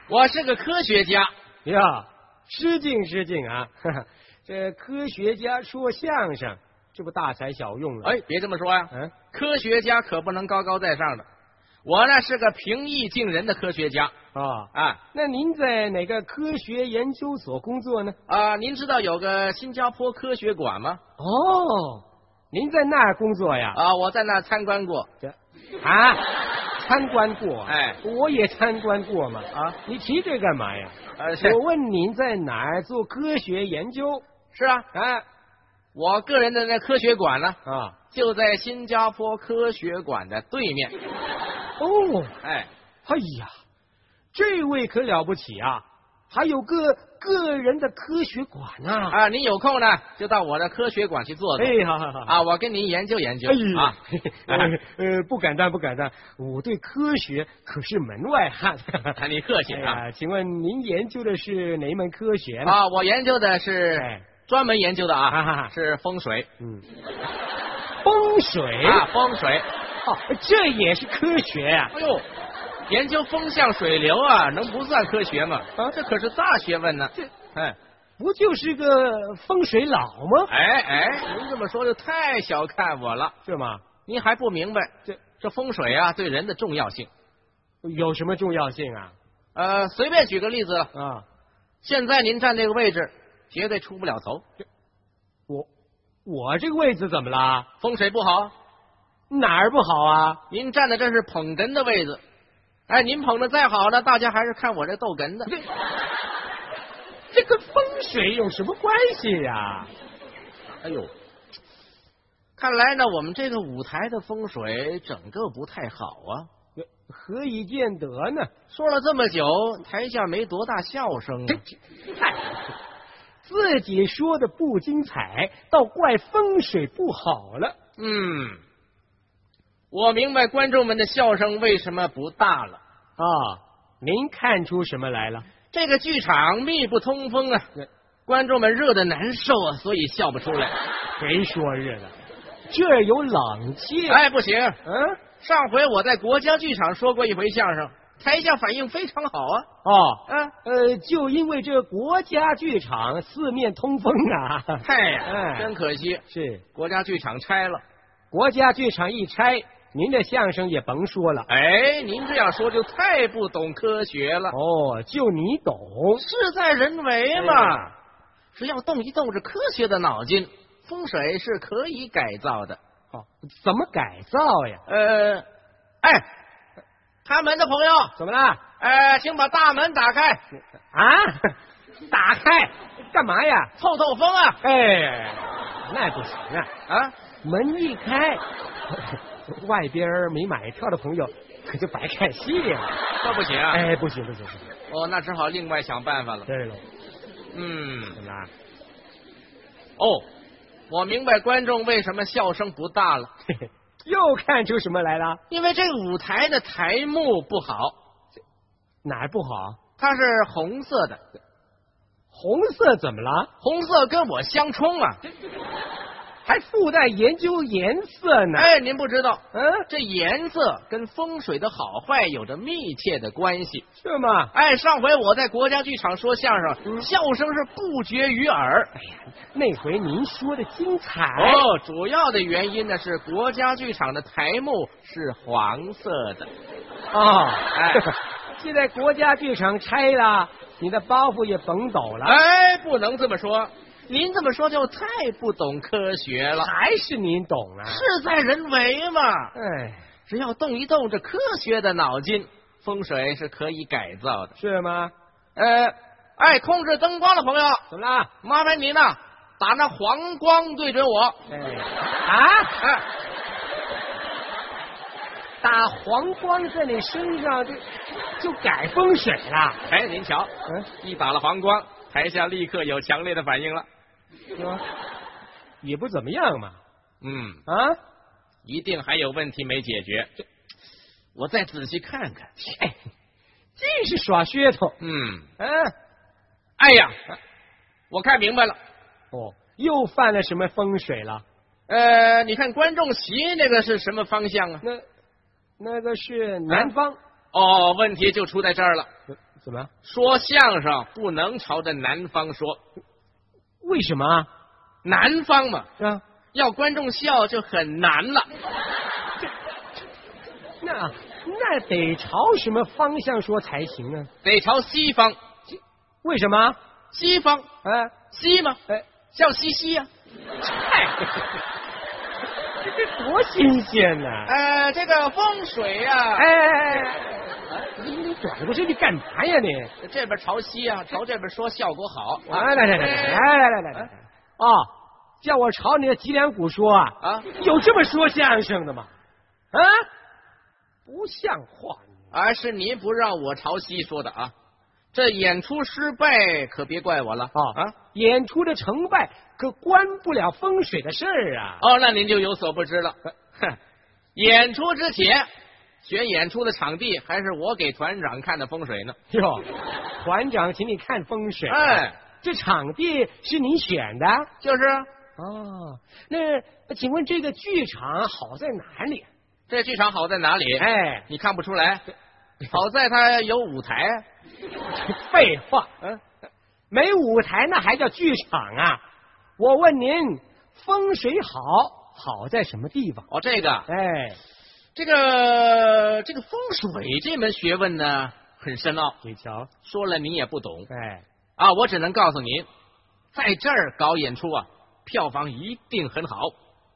我是个科学家呀，失敬失敬啊！这科学家说相声，这不大材小用了？ 哎，别这么说呀，科学家可不能高高在上的。我呢是个平易近人的科学家啊。那您在哪个科学研究所工作呢？ 您知道有个新加坡科学馆吗？ 哦，您在那儿工作呀？ 我在那儿参观过。 参观过？ 哎， 我也参观过嘛。你提这干嘛呀？我问您在哪儿做科学研究？ 是啊，我个人的那科学馆呢，就在新加坡科学馆的对面。 哦， 哎呀，这位可了不起啊！还有个人的科学馆啊！ 您有空呢，就到我的科学馆去坐坐。 好， 我跟您研究研究不敢当，我对科学可是门外汉。 你客气啊！ 请问您研究的是哪一门科学呢？ 我研究的是专门研究的是风水。 风水风水。 这也是科学呀！ 哎呦，研究风向水流能不算科学吗？这可是大学问呢。 不就是个风水佬吗？ 您这么说就太小看我了， 是吗？ 您还不明白这风水对人的重要性。 有什么重要性啊？ 随便举个例子了现在您站这个位置，绝对出不了头。 我这个位置怎么了？ 风水不好？ 哪儿不好啊？ 您站的这是捧哏的位置。您捧的再好呢，大家还是看我这逗哏的。 这跟风水有什么关系呀？ 哎呦，看来呢，我们这个舞台的风水整个不太好啊。 何以见得呢？ 说了这么久，台下没多大笑声。 自己说的不精彩，倒怪风水不好了。 我明白观众们的笑声为什么不大了。 您看出什么来了？ 这个剧场密不通风观众们热得难受所以笑不出来。 谁说热的？这儿有冷气。 不行。上回我在国家剧场说过一回相声，台下反应非常好就因为这国家剧场四面通风啊。 真可惜， 是国家剧场拆了。 国家剧场一拆，您的相声也甭说了。 您这样说就太不懂科学了。 就你懂， 事在人为嘛。只要动一动这科学的脑筋，风水是可以改造的。 怎么改造呀？ 开门的朋友， 怎么了？ 请把大门打开。 打开干嘛呀？ 透透风啊。 那不行门一开，外边没买票的朋友可就白看戏了。 那不行不行。 那只好另外想办法了。 对了。 怎么了？我明白观众为什么笑声不大了。 又看出什么来了？ 因为这个舞台的台幕不好。 哪儿不好？ 它是红色的。 红色怎么了？ 红色跟我相冲还附带研究颜色呢。 您不知道，这颜色跟风水的好坏有着密切的关系。 是吗？ 上回我在国家剧场说相声，笑声是不绝于耳。 那回您说的精彩。 主要的原因呢是国家剧场的台幕是黄色的。 现在国家剧场拆了，你的包袱也甭抖了。 不能这么说。您这么说就太不懂科学了。 还是您懂啊？ 事在人为嘛。只要动一动这科学的脑筋，风水是可以改造的。 是吗？ 控制灯光的朋友， 怎么了？ 麻烦你呢，打那黄光对准我。 打黄光在你身上就改风水了。 您瞧，一打了黄光，台下立刻有强烈的反应了。 也不怎么样嘛。一定还有问题没解决。我再仔细看看。 真是耍噱头。 我看明白了。 又犯了什么风水了？ 你看观众席那个是什么方向啊？ 那个是南方。 问题就出在这儿了。 怎么？ 说相声不能朝着南方说。 为什么？ 南方嘛， 啊， 要观众笑就很难了。 那得朝什么方向说才行呢？ 得朝西方。 为什么？ 西方，西嘛，笑嘻嘻呀。 这多新鲜呢！ 这个风水呀， 你转过身去干嘛呀你？ 这边朝西啊，朝这边说效果好。 来，叫我朝你的脊梁骨说啊？有这么说相声的吗？不像话！ 是你不让我朝西说的啊！这演出失败可别怪我了演出的成败可关不了风水的事儿啊！ 那您就有所不知了。演出之前选演出的场地还是我给团长看的风水呢。 哟，团长请你看风水，这场地是你选的？ 就是。 那请问这个剧场好在哪里？ 这剧场好在哪里？你看不出来？好在它有舞台。 废话，没舞台那还叫剧场啊？我问您，风水好在什么地方？ 这个风水这门学问呢，很深奥。 你瞧， 说了你也不懂。我只能告诉您，在这儿搞演出票房一定很好。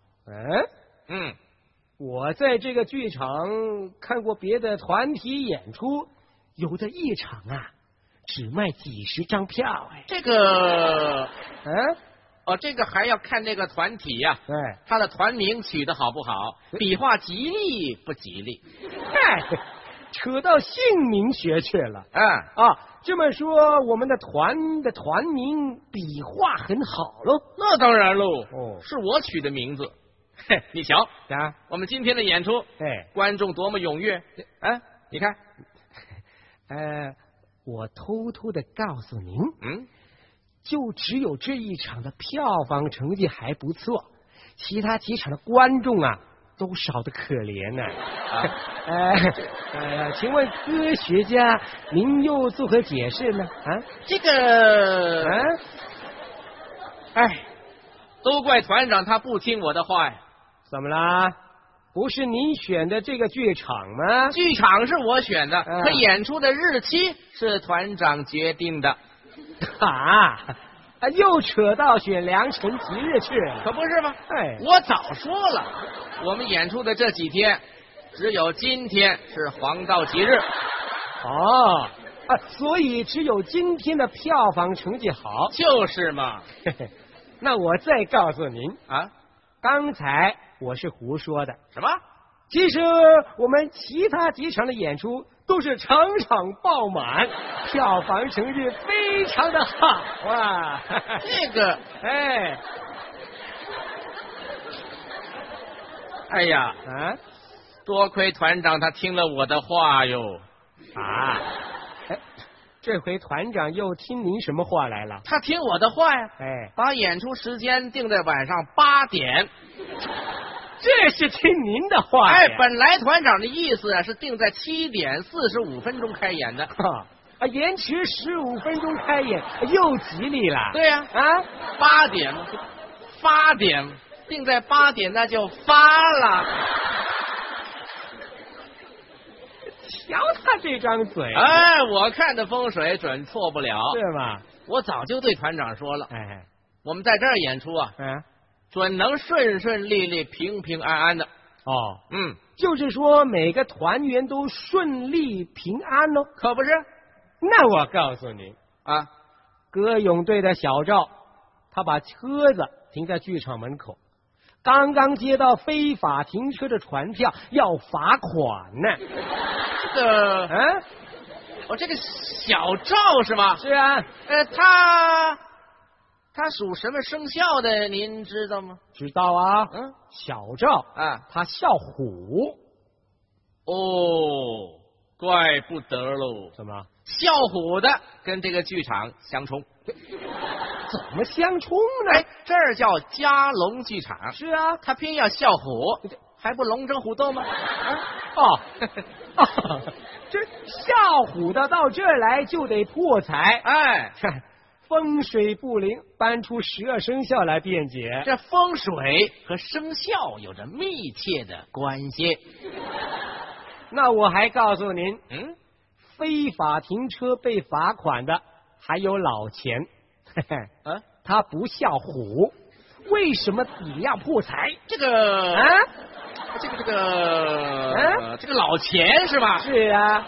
我在这个剧场看过别的团体演出，有的一场只卖几十张票。 这个这个还要看那个团体呀，他的团名取得好不好，笔画吉利不吉利。 扯到姓名学去了。这么说我们的团名笔画很好喽？ 那当然喽，是我取的名字。你瞧我们今天的演出，观众多么踊跃！你看， 我偷偷的告诉您，就只有这一场的票房成绩还不错，其他几场的观众都少得可怜呢。请问科学家，您又作何解释呢？ 这个，都怪团长他不听我的话呀。 怎么啦？不是您选的这个剧场吗？ 剧场是我选的，可演出的日期是团长决定的。 又扯到选良辰吉日去了， 可不是吗？我早说了，我们演出的这几天，只有今天是黄道吉日。 所以只有今天的票房成绩好。 就是嘛。 那我再告诉您刚才我是胡说的。 什么？ 其实我们其他几场的演出都是场场爆满，票房成绩非常的好这个多亏团长他听了我的话哟。 这回团长又听您什么话来了？ 他听我的话呀。把演出时间定在晚上8点。 这是听您的话呀。 本来团长的意思是定在7点45分钟开演的。 延迟15分钟开演又吉利了。 对呀。8点发点定在8点，那就发了。 瞧他这张嘴。 我看的风水准错不了。 对吗？ 我早就对团长说了。我们在这儿演出准能顺顺利利平平安安的。 就是说每个团员都顺利平安哦。 可不是。 那我告诉您歌咏队的小赵，他把车子停在剧场门口，刚刚接到非法停车的传票，要罚款呢。 这个小赵是吗？ 是啊。 他属什么生肖的？您知道吗？ 知道小赵他笑虎。 怪不得喽。 怎么？ 笑虎的跟这个剧场相冲。 怎么相冲呢？ 这儿叫嘉龙剧场。 是啊， 他偏要笑虎， 还不龙争虎斗吗？ 这笑虎的到这儿来就得破财， 哎， 风水不灵，搬出12生肖来辩解。 这风水和生肖有着密切的关系。 那我还告诉您，非法停车被罚款的还有老钱，他不孝虎，为什么也要破财？ 这个老钱是吧？ 是啊，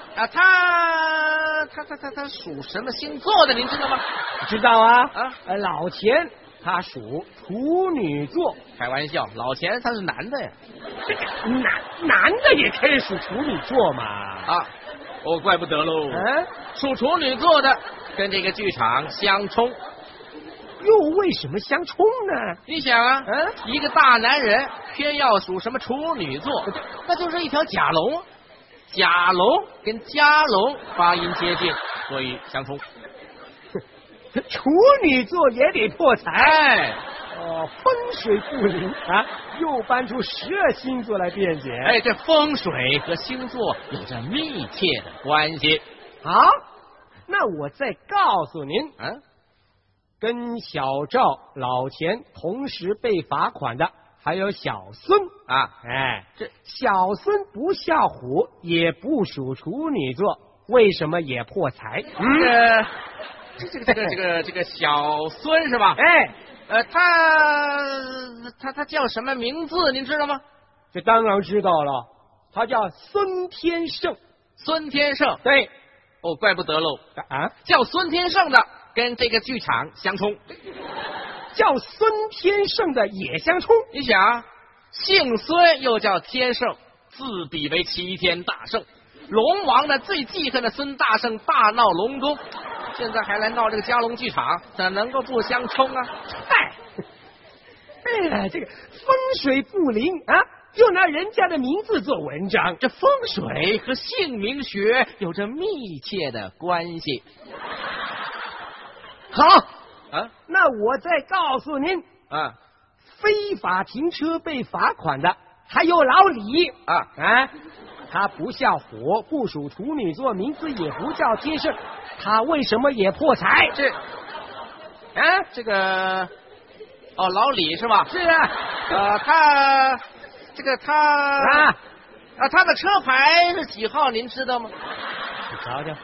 他属什么星座的？您知道吗？ 知道啊，老钱他属处女座。 开玩笑，老钱他是男的呀。 这个男的也可以属处女座嘛？ 怪不得喽。属处女座的跟这个剧场相冲。 又为什么相冲呢？ 你想啊，一个大男人偏要属什么处女座，那就是一条假龙。甲龙跟家龙发音接近，所以相冲。 处女座也得破财。风水不灵啊，又搬出12星座来辩解。 这风水和星座有着密切的关系。 好，那我再告诉您，跟小赵、老钱同时被罚款的还有小孙啊。这小孙不孝虎，也不属处女座，为什么也破财？ 这个小孙是吧？他叫什么名字？您知道吗？ 这当然知道了，他叫孙天胜。 孙天胜， 对。 怪不得喽。叫孙天胜的跟这个剧场相冲， 叫孙天胜的也相冲。 你想啊，姓孙又叫天胜，自比为齐天大圣。龙王呢最记恨的孙大圣大闹龙宫，现在还来闹这个嘉龙剧场，怎能够不相冲啊？ 这个风水不灵啊，又拿人家的名字做文章。 这风水和姓名学有着密切的关系。 好那我再告诉您，非法停车被罚款的还有老李他不孝虎，不属处女座，名字也不叫天胜，他为什么也破财？ 这个老李是吧？ 是啊。 他的车牌是几号？您知道吗？ 你瞧瞧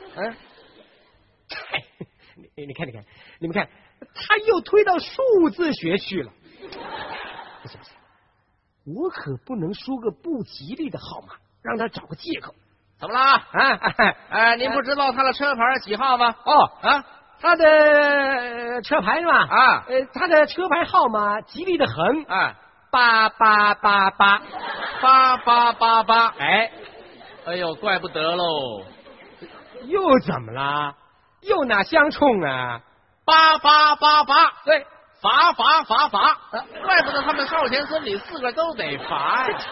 你看，你们看，他又推到数字学去了。不行，我可不能说个不吉利的号码，让他找个借口。 怎么了？您不知道他的车牌几号吗？ 他的车牌是吧？他的车牌号码吉利的很 ，8888，8888。哎呦，怪不得喽。 又怎么了？又哪相冲啊 ？8888， 对， 罚，怪不得他们少钱孙李4个都得罚呀。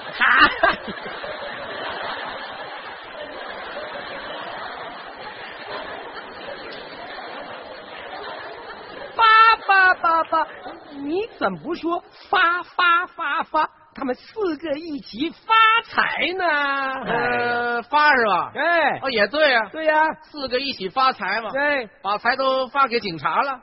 8888，你怎么不说发？他们4个一起发财呢？ 发是吧？也对啊。 对呀 ，4个一起发财嘛。 对， 把财都发给警察了。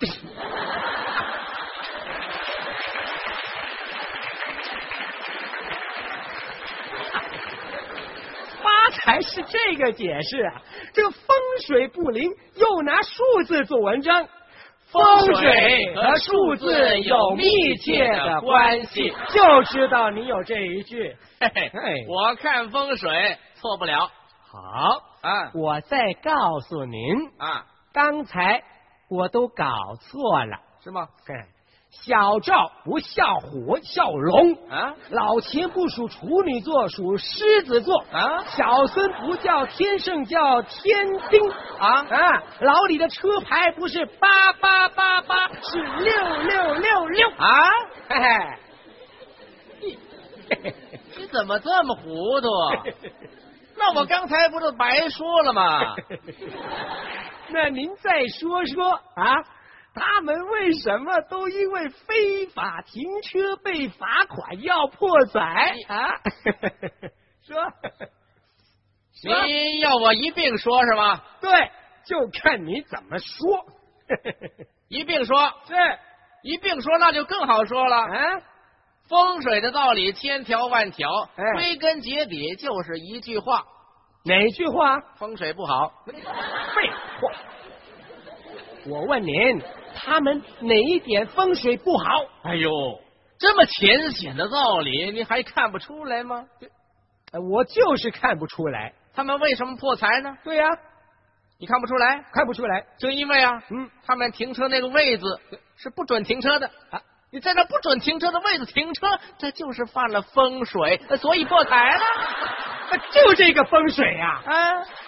发财是这个解释啊，这个风水不灵，又拿数字做文章。 风水和数字有密切的关系， 就知道你有这一句。 我看风水错不了。 好我再告诉您刚才我都搞错了， 是吗？ 小赵不孝虎，孝龙老钱不属处女座，属狮子座小孙不叫天胜，叫天丁老李的车牌不是8888，是6666 你怎么这么糊涂？那我刚才不是白说了吗？ 那您再说说他们为什么都因为非法停车被罚款要破财啊？说， 你要我一并说是吧？ 对，就看你怎么说。 一并说， 是一并说，那就更好说了。风水的道理千条万条，归根结底就是一句话。 哪句话？ 风水不好。 废话。我问您，他们哪一点风水不好？ 哎呦，这么浅显的道理，你还看不出来吗？ 我就是看不出来。 他们为什么破财呢？ 对呀， 你看不出来？ 看不出来， 就因为他们停车那个位置是不准停车的啊！你在那不准停车的位置停车，这就是犯了风水，所以破财了。 就这个风水呀！